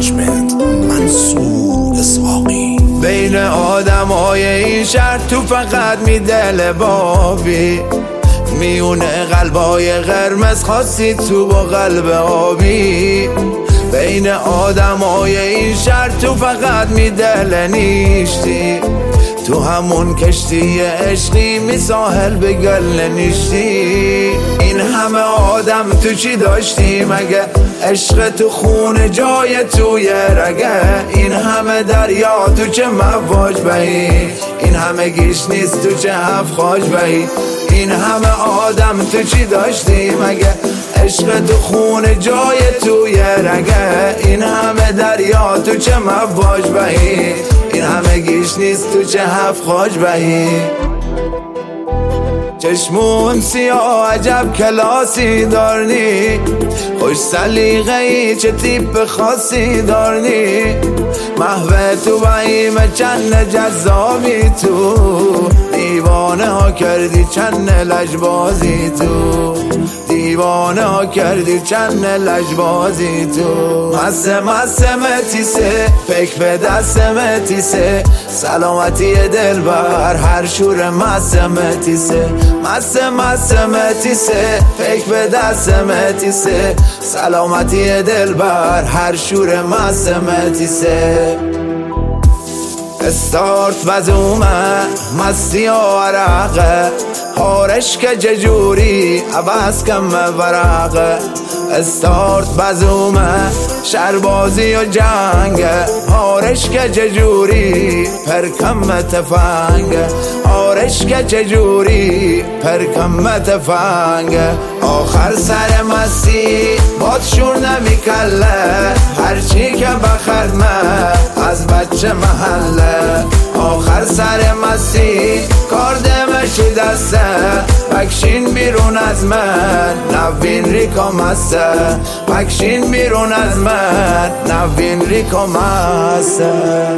منیجمنت منصور اسحاقی. بین آدمای این شهر تو فقط میدل بابی، میونه قلبای قرمز خاصی تو با قلب آبی. بین آدمای این شهر تو فقط میدل نیشتی، تو همون کشتی عشقی می ساحل به گل نیشتی. این همه آدم تو چی داشتی مگه؟ عشق تو خون جای توی رگه. این همه دریا تو چه مواج بهی، این همه گیش نیست تو چه هفخاش بهی. این همه آدم تو چی داشتی مگه؟ عشق تو خون جای توی رگه. این همه دریا تو چه مواج بهی، این همه گیش نیست تو چه هفخاش بهی. چشمون سیاه عجب کلاسی دارنی، خوش سلیقه ای چه تیپ خاصی دارنی. محو تو بهیم چند جذابی تو، دیوانه ها کردی چند لجبازی تو، دیوانه ها کردی چند لجبازی تو. مسه متیسه فکر به دست متیسه، سلامتی دل بر هر شور مسه متیسه. مسه متیسه فکر به دست متیسه، سلامتی دل بر هر شور مسه متیسه. استارت بزومه مستی و عرقه، هارش که ججوری عوض کم ورقه. استارت بزومه شربازی و جنگه، هارش که ججوری پرکم تفنگه. هارش که ججوری پرکم تفنگه. آخر سر مستی بادشور نمیکله، هرچی که بخرمه از بچه محله. آخر سر مستی کار دمشی دسته، بکشین بیرون از من نوین ریکا مسته. بکشین بیرون از من نوین ریکا مسته.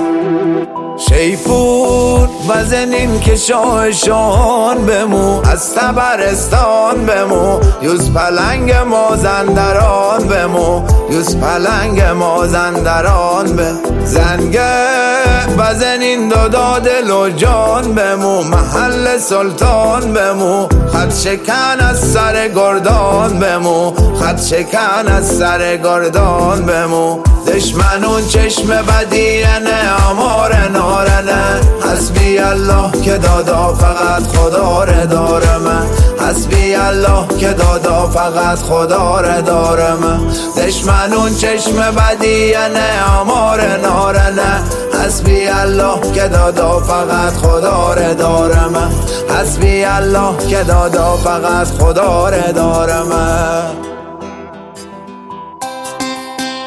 شیپور بزنین که شاهشان بمو، از تبرستان بمو. یوز پلنگ مازندران بمو، یوز پلنگ مازندران به زنگه. بزنین دادا دل و جان بمو، محل سلطان بمو. خط شکن از سر گردان بمو، خط شکن از سر گردان بمو. دشمنون چشم بدی نه آمار نارنه، حسبی الله که دادا فقط خدا رو داره من. حسبی الله که دادا فقط خدا رو داره من. دشمنون چشم بدی نه آمار نارنه، حسبی الله که دادا فقط خدا رو داره من. حسبی الله که دادا فقط خدا رو داره من.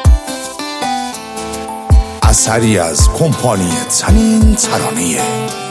اثری از کمپانی تنین ترانیه.